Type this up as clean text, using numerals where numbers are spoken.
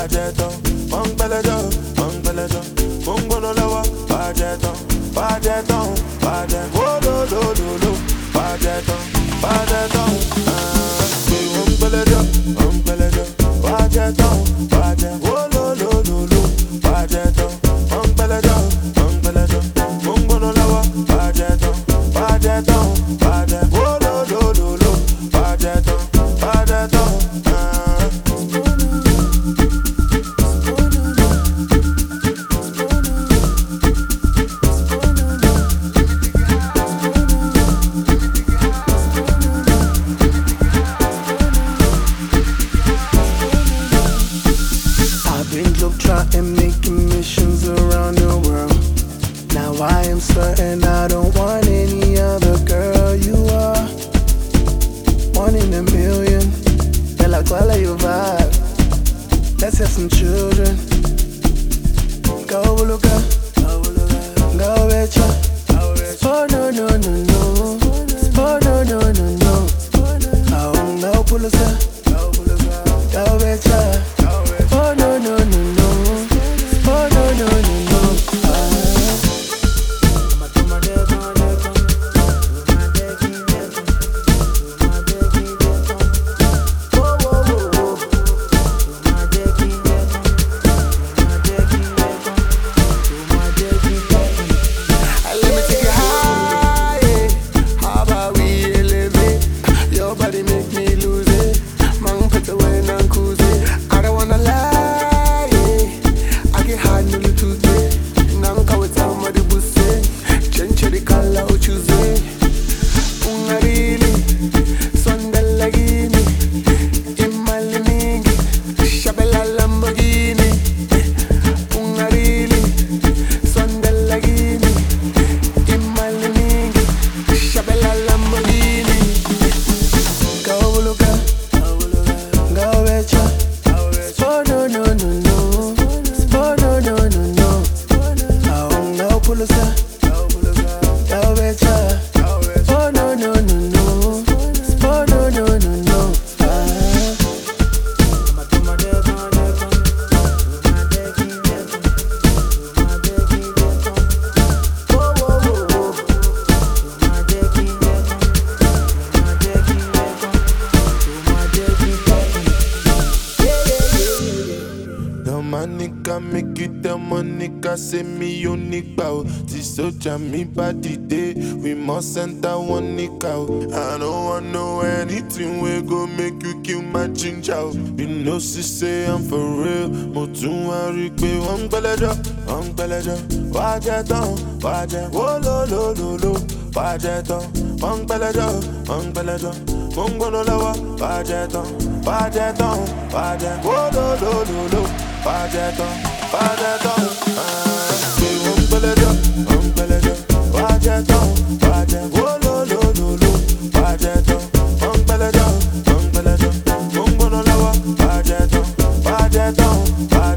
bàjẹ́ tán. Wọ́n ń gbẹ́lẹ́jọ́, wọ́n ń gbẹ́lẹ́jọ́. Mo ń gbóná lọ́wọ́, bàjẹ́ tán, bàjẹ́ tán, bàjẹ́. Wólólólóló, bàjẹ́ tán, bàjẹ́ tán. Pé wọ́n ń gbẹ́lẹ́jọ́, wọ́n ń gbẹ́lẹ́jọ́. Bàjẹ́ tán, bàjẹ́. Wólólólóló, bàjẹ́ tán. Wọ́n ń gbẹ́lẹ́jọ́, wọ́n ń gbẹ́lẹ́jọ́. Mo ń gbóná lọ́wọ́, bàjẹ́ tán, bàjẹ́ tán, bàjẹ́. Wólólólóló, bàjẹ́ tán, bàjẹ́ tán. Trying making missions around the world. Now I am certain I don't want any other girl. You are one in a million. Bella Kuala, your vibe. Let's have some children. Go look up, go betcha. Oh no no no no, oh no no no no. Oh no, pull us up, go betcha. Oh no no no no, oh no no no no. Let me take you high. How about we elevate? Your body make me lose it. Man, put away and cruise it. I don't wanna lie. I get hard no today. Now I'm with somebody who say, change the color or choose it. Ungarili, Sondalagini, Imaliningi, Shabella Lamborghini. Ungarili, Sondalagini, Imaliningi, Shabella Lamborghini. Go look up, go betcha. Oh no no no no, oh no no no no. Oh no, pull us up, go betcha. Oh no no no no, oh no no no no. The manica make you the monica say me unique bow. This soldier me body day. We must enter one nick out. I don't want know anything we go make you kill my ginger. You know she say I'm for real. Mo tún wá rí pé wọ́n ń gbẹ́lẹ́jọ́, wọ́n ń gbẹ́lẹ́jọ́. Bàjẹ́ tán, bàjẹ́. Wólólólóló, bàjẹ́ tán. Wọ́n ń gbẹ́lẹ́jọ́, wọ́n ń gbẹ́lẹ́jọ́. Mo ń gbóná lọ́wọ́, bàjẹ́ tán, bàjẹ́ tán, bàjẹ́. Wólólólóló, bàjẹ́ tán, bàjẹ́ tán. Pé wọ́n ń gbẹ́lẹ́jọ́, wọ́n ń gbẹ́lẹ́jọ́. Bàjẹ́ tán, bàjẹ́. Wólólólóló, bàjẹ́ tán. Wọ́n ń gbẹ́lẹ́jọ́, wọ́n ń gbẹ́lẹ́jọ́. Mo ń gbóná lọ́wọ́, bàjẹ́ tán, bàjẹ́ tán, bàjẹ́.